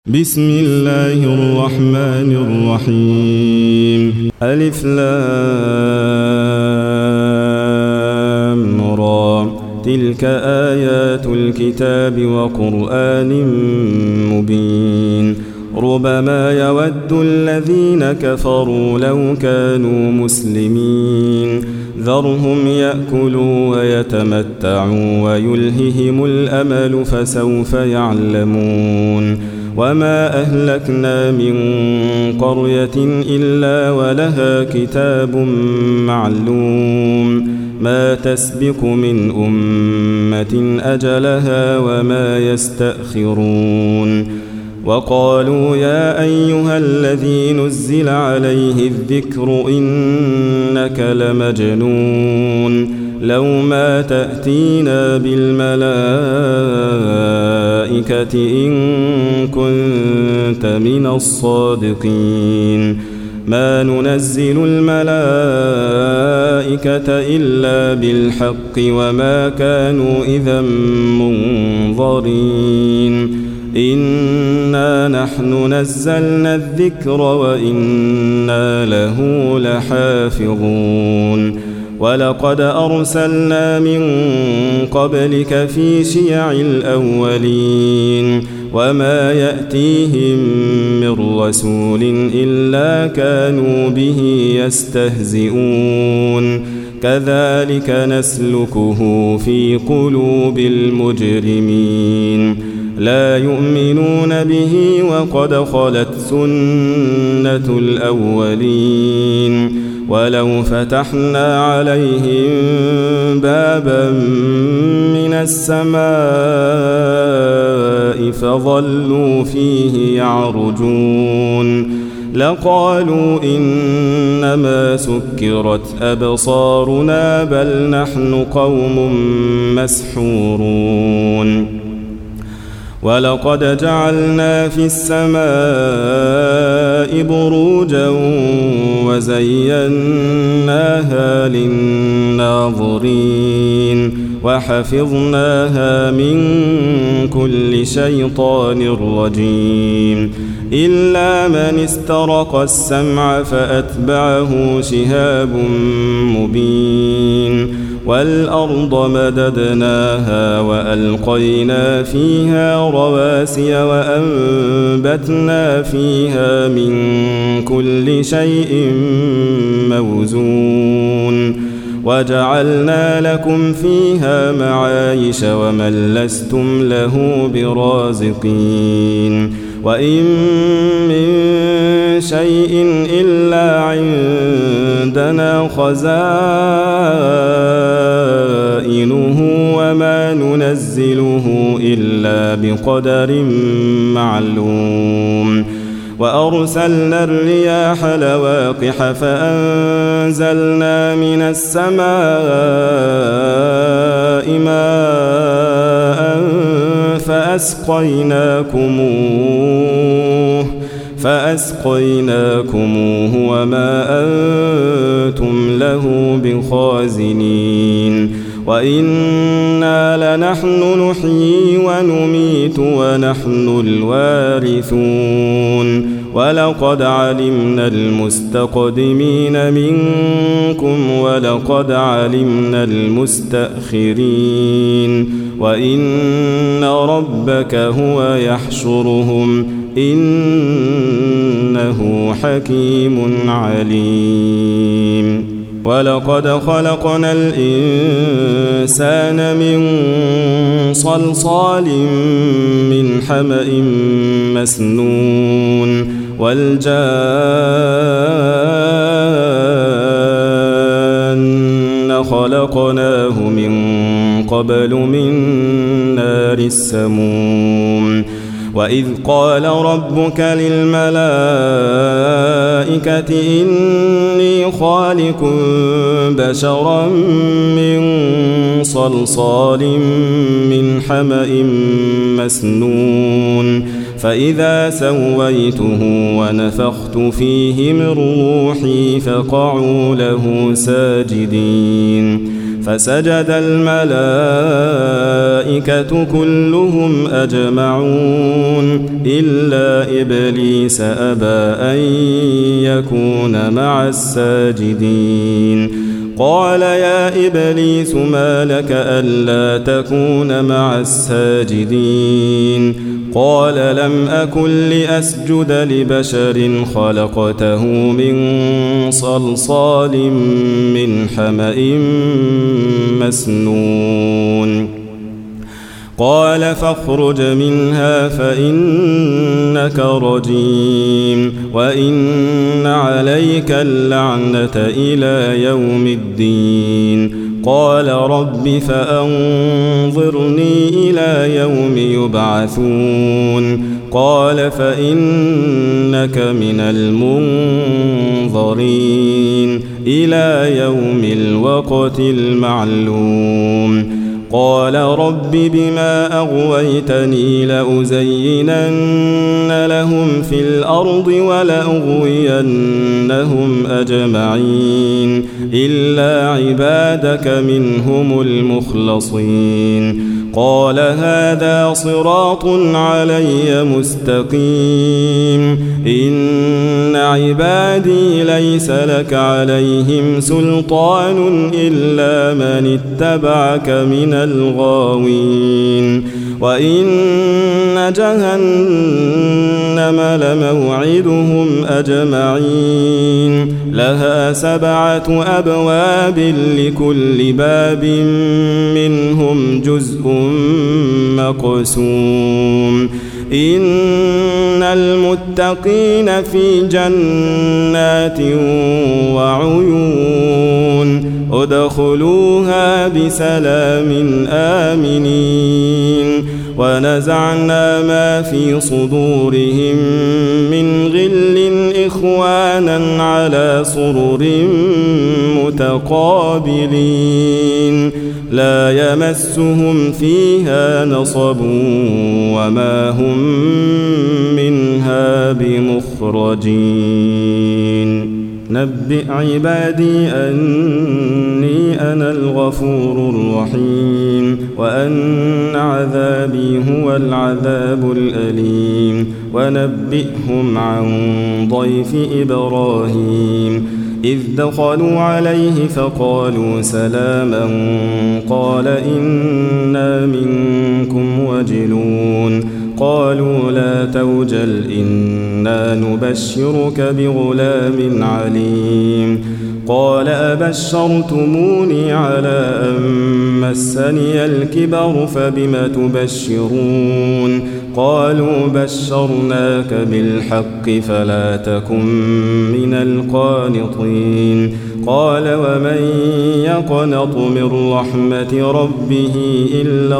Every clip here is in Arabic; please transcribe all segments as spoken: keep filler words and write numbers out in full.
بسم الله الرحمن الرحيم. ألف لام را. تلك آيات الكتاب وقرآن مبين. ربما يود الذين كفروا لو كانوا مسلمين. ذرهم يأكلوا ويتمتعوا ويلههم الأمل فسوف يعلمون. وما أهلكنا من قرية إلا ولها كتاب معلوم. ما تسبق من أمة أجلها وما يستأخرون. وقالوا يا أيها الذي نزل عليه الذكر إنك لمجنون. لو ما تأتينا بالملائكة إن كنت من الصادقين. ما ننزل الملائكة إلا بالحق وما كانوا إذا منظرين. إنا نحن نزلنا الذكر وإنا له لحافظون. ولقد أرسلنا من قبلك في شيع الأولين. وما يأتيهم من رسول إلا كانوا به يستهزئون. كذلك نسلكه في قلوب المجرمين. لا يؤمنون به وقد خلت سنة الأولين. ولو فتحنا عليهم بابا من السماء فظلوا فيه يعرجون لقالوا إنما سكرت أبصارنا بل نحن قوم مسحورون. ولقد جعلنا في السماء بروجا وزيناها للناظرين وحفظناها من كل شيطان رجيم. إلا من استرق السمع فأتبعه شهاب مبين. والأرض مددناها وألقينا فيها رواسي وأنبتنا فيها من كل شيء موزون. وجعلنا لكم فيها معايش ومن لستم له برازقين. وإن من شيء إلا عندنا خزائنه وما ننزله إلا بقدر معلوم. وأرسلنا الرياح لواقح فأنزلنا من السماء ماء فأسقيناكموه فأسقيناكموه وما أنتم له بخازنين. وإنا لنحن نحيي ونميت ونحن الوارثون. ولقد علمنا المستقدمين منكم ولقد علمنا المستأخرين. وإن ربك هو يحشرهم إنه حكيم عليم. ولقد خلقنا الإنسان من صلصال من حمأ مسنون. والجان خلقناه من قبل من نار السموم. وإذ قال ربك للملائكة إني خالق بشرا من صلصال من حمأ مسنون. فإذا سويته ونفخت فيه من روحي فقعوا له ساجدين. فسجد الملائكة كلهم أجمعون إلا إبليس أبى أن يكون مع الساجدين. قال يا إبليس ما لك ألا تكون مع الساجدين؟ قال لم أكن لأسجد لبشر خلقته من صلصال من حمأ مسنون. قال فاخرج منها فإنك رجيم وإن عليك اللعنة إلى يوم الدين. قال رب فأنظرني إلى يوم يبعثون. قال فإنك من المنظرين إلى يوم الوقت المعلوم. قال رب بما أغويتني لأزينن لهم في الأرض ولأغوينهم أجمعين إلا عبادك منهم المخلصين. قال هذا صراط علي مستقيم إن عبادي ليس لك عليهم سلطان إلا من اتبعك من الغاوين. وإن جهنم لموعدهم أجمعين لها سبعة أبواب لكل باب منهم جزء مقسوم. إن المتقين في جنات وعيون ادخلوها بسلام آمنين. ونزعنا ما في صدورهم من غل إخوانا على سرر متقابلين لا يمسهم فيها نصب وما هم منها بمخرجين. نبئ عبادي أني أنا الغفور الرحيم وأن عذابي هو العذاب الأليم. ونبئهم عن ضيف إبراهيم إذ دخلوا عليه فقالوا سلاما قال إنا منكم وجلون. قالوا لا توجل إنا نبشرك بغلام عليم. قال أبشرتموني على أن مسني الكبر فبم تبشرون؟ قالوا بشرناك بالحق فلا تكن من القانطين. قال ومن يقنط من رحمة ربه إلا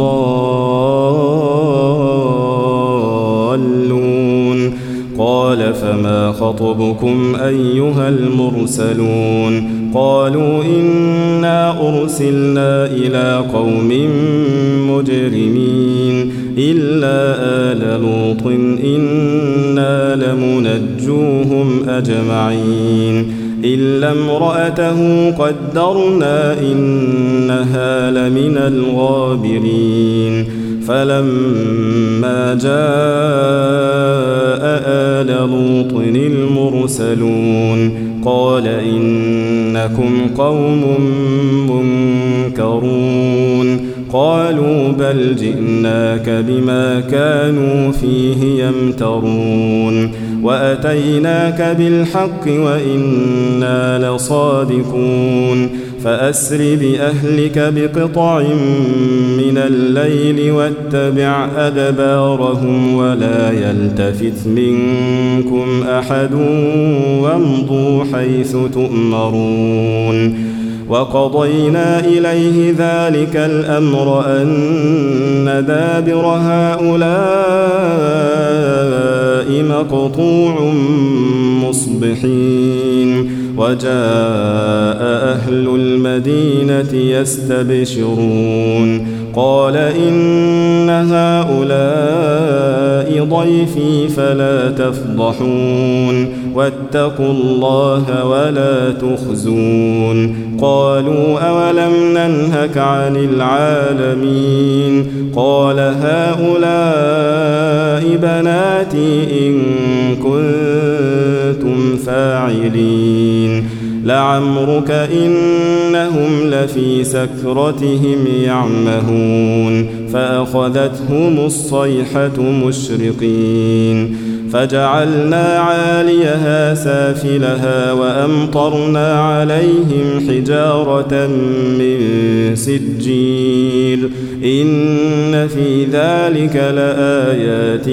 الضالون. قال فما خطبكم أيها المرسلون؟ قالوا إنا أرسلنا إلى قوم مجرمين إلا آل لوط إنا لمنجوهم أجمعين إلا امرأته قدرنا إنها لمن الغابرين. فلما جاء آل لوط المرسلون قال إنكم قوم منكرون. قالوا بل جئناك بما كانوا فيه يمترون وأتيناك بالحق وإنا لصادقون. فأسر بأهلك بقطع من الليل واتبع أدبارهم ولا يلتفت منكم أحد وامضوا حيث تؤمرون. وقضينا إليه ذلك الأمر أن دابر هؤلاء مقطوع مصبحين. وجاء أهل المدينة يستبشرون قال إن هؤلاء ضيفي فلا تفضحون واتقوا الله ولا تخزون قالوا أولم ننهك عن العالمين قال هؤلاء بناتي إن كنتم فاعلين لعمرك إنهم لفي سكرتهم يعمهون فأخذتهم الصيحة مشرقين فجعلنا عاليها سافلها وأمطرنا عليهم حجارة من سجيل إن في ذلك لآيات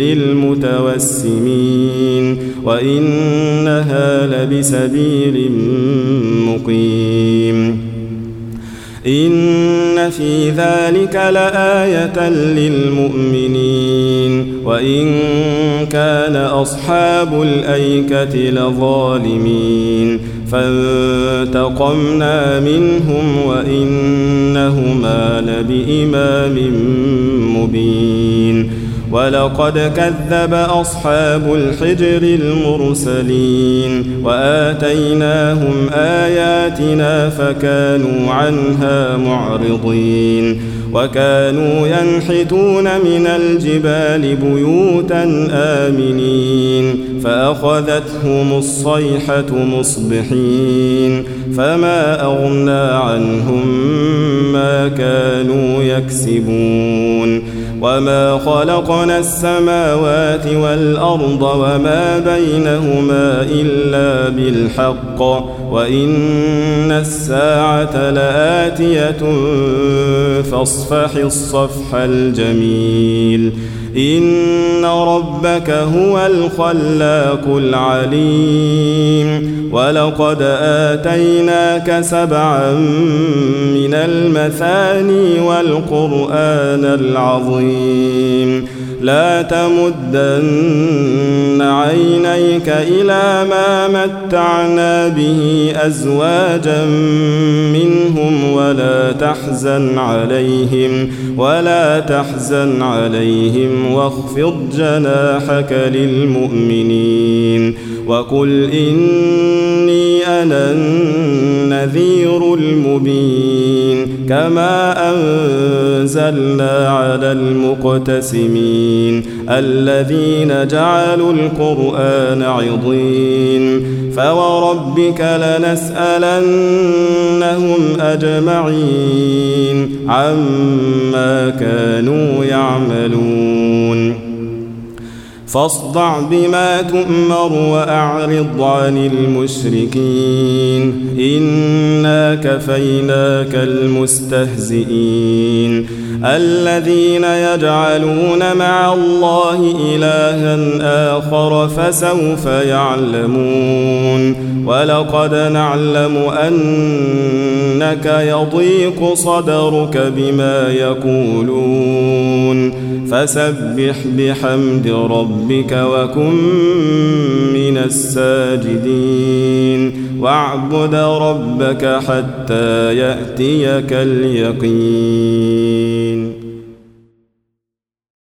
للمتوسمين وإنها لبسبيل مقيم إن في ذلك لآية للمؤمنين وإن كان أصحاب الأيكة لظالمين فانتقمنا منهم وإنهما لبإمام مبين ولقد كذب أصحاب الحجر المرسلين وآتيناهم آياتنا فكانوا عنها معرضين وكانوا ينحتون من الجبال بيوتا آمنين فأخذتهم الصيحة مصبحين فما أغنى عنهم ما كانوا يكسبون وما خلقنا السماوات والأرض وما بينهما إلا بالحق وإن الساعة لآتية فاصفح الصفح الجميل إن ربك هو الخلاق العليم ولقد آتيناك سبعا من المثاني والقرآن العظيم لا تمدن عينيك إلى ما متعنا به أزواجا منهم ولا تحزن عليهم ولا تحزن عليهم واخفض جناحك للمؤمنين وقل إني أنا النذير المبين كما أنزلنا على المقتسمين الذين جعلوا القرآن عضين فوربك لنسألنهم أجمعين عما كانوا يعملون فاصدع بما تؤمر وأعرض عن المشركين إنا كفيناك المستهزئين الذين يجعلون مع الله إلها آخر فسوف يعلمون ولقد نعلم أنك يضيق صدرك بما يقولون فسبح بحمد ربك وكن من الساجدين واعبد ربك حتى يأتيك اليقين.